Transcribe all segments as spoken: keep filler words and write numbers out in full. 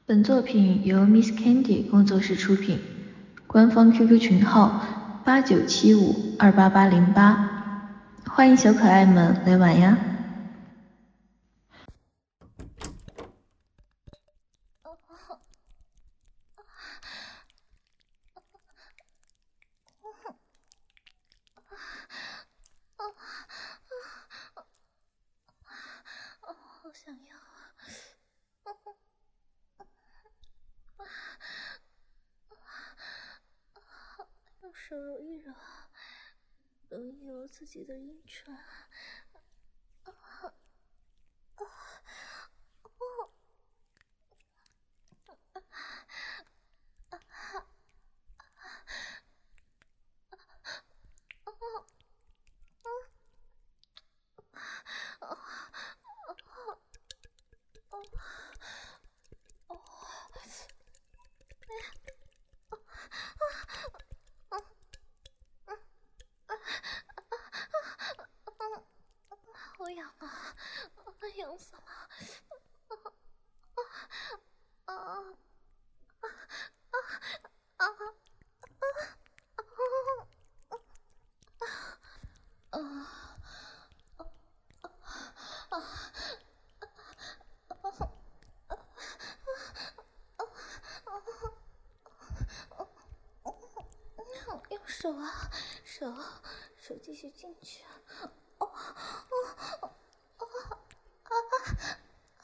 本作品由 Miss Candy 工作室出品，官方 Q Q 群号八九七五二八八零八，欢迎小可爱们来玩呀！ 好想要啊！用手揉一揉，揉一揉自己的阴唇。好痒啊！痒死了！啊啊啊啊啊啊！用手啊，手手继续进去。哦哦哦啊啊！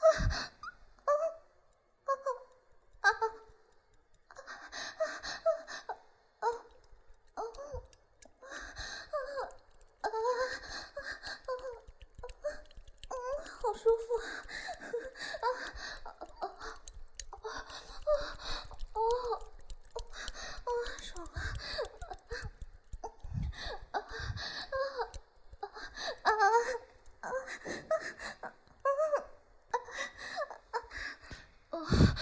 好舒服啊！啊啊啊啊！爽了！啊啊啊啊啊！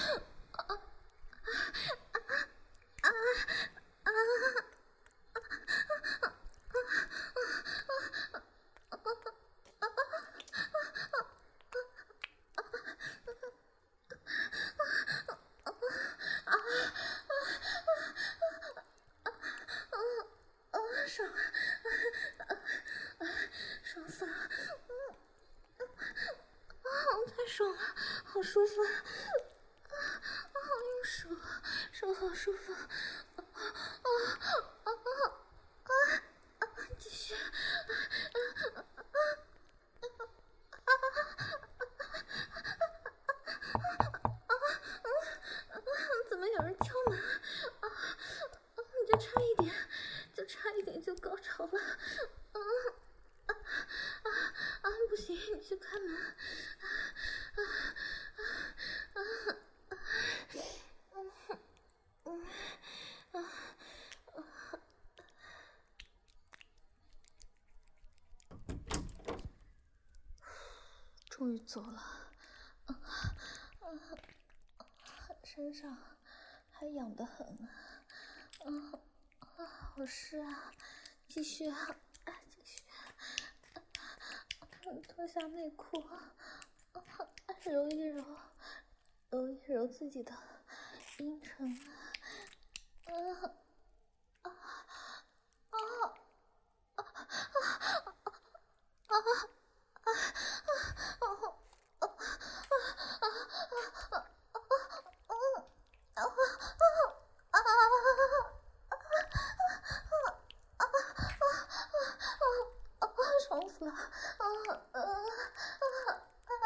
爽，爽死了！啊，太爽了，好舒服啊！啊，好用手，手好舒服。啊啊啊啊啊！继续。怎么有人敲门啊？啊，就差一点，就差一点就高潮了。啊啊啊啊！不行，你去开门。啊啊啊啊！嗯嗯啊啊！终于走了。啊啊！身上还痒得很啊！啊啊，好湿啊！继续啊，继续！脱下内裤，啊，揉一揉，揉一揉自己的阴唇啊！啊啊啊啊啊爽死了！啊啊啊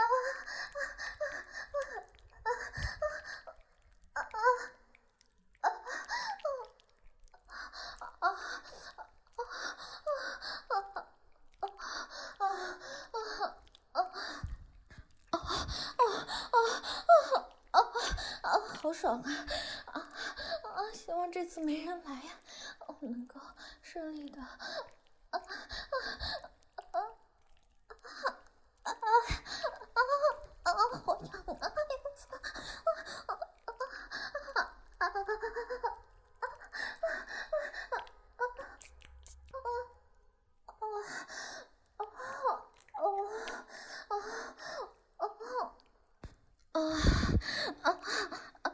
好爽啊！啊啊！希望这次没人来呀，我能够顺利的。啊啊啊啊啊啊！好痒啊！痒死了！啊啊啊啊！啊啊啊！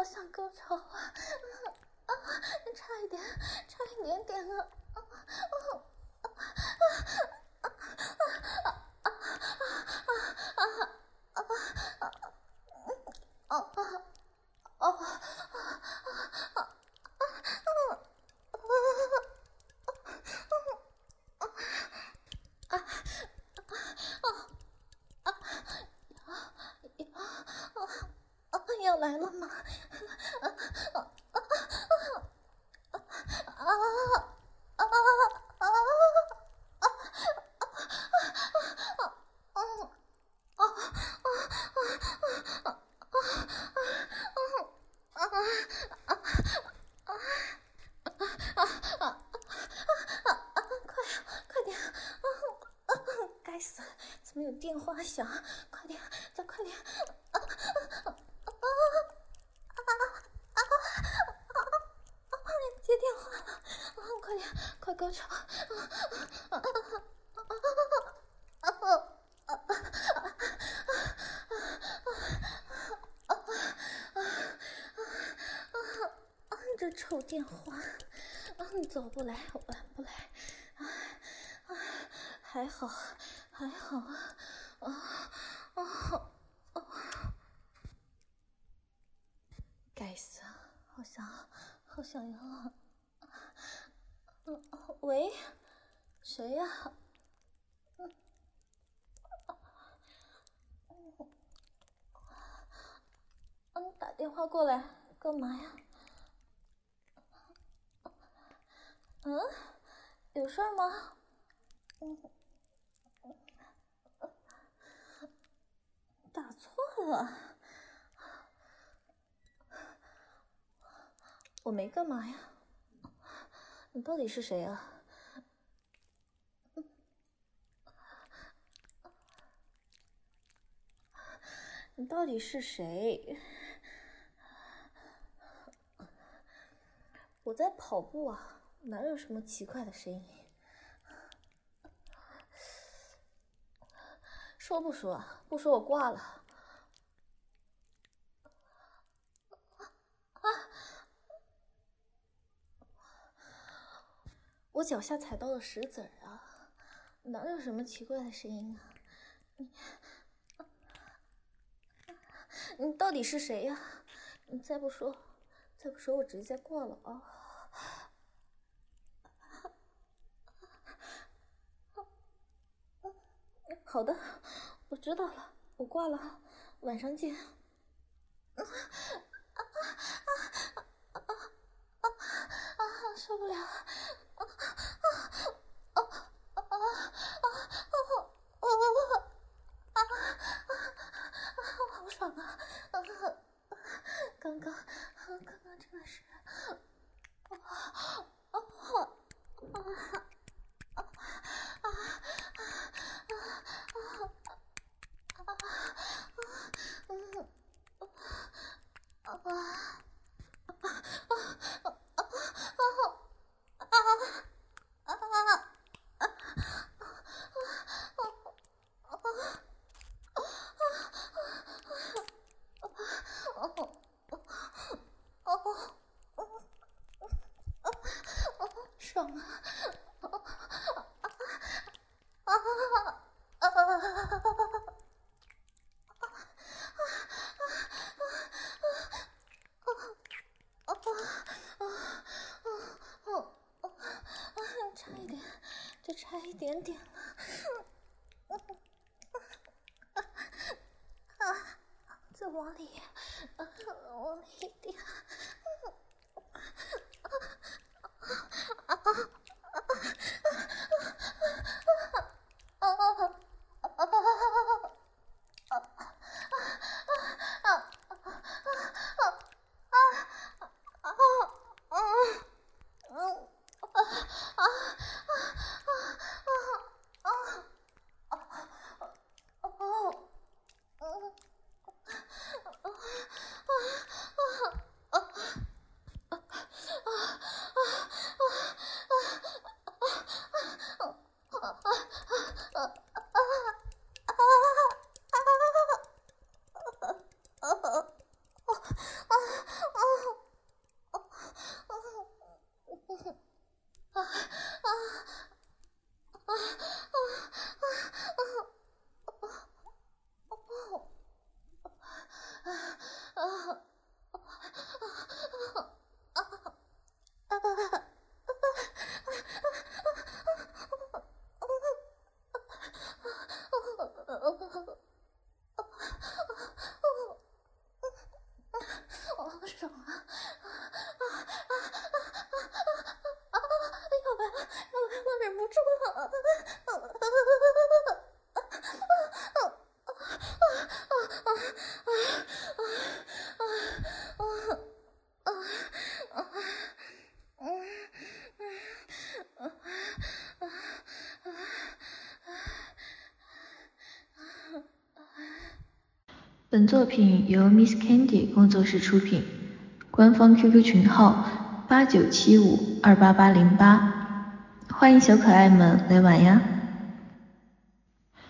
好想高潮啊！啊，差一点，差一点点啊！啊啊啊啊啊啊啊啊啊啊！要来了吗？啊啊啊啊啊啊啊！该死，怎么有电话响？快点，再快点！啊啊啊！接电话了，啊，快点，快高潮！啊啊啊啊啊啊！这臭电话，啊，走不来，晚不来，啊啊，还好，还好啊，啊啊啊！该死，好想，好想要啊！嗯，喂，谁呀？嗯，嗯，打电话过来干嘛呀？嗯，有事儿吗？嗯，打错了，我没干嘛呀。你到底是谁啊？你到底是谁？我在跑步啊，哪有什么奇怪的声音？说不说？不说我挂了。啊！我脚下踩到了石子儿啊，哪有什么奇怪的声音啊？你，你到底是谁呀？你再不说，再不说我直接挂了啊！好的，我知道了，我挂了，晚上见。啊啊啊啊啊啊！受不了！啊啊啊啊啊啊啊！好爽啊！刚刚，刚刚真的是，啊啊啊啊！爽啊！差一点，就差一点点了。啊，再往里，往里一点。 本作品由 Miss Candy 工作室出品，官方 Q Q 群号八九七五二八八零八，欢迎小可爱们来玩呀！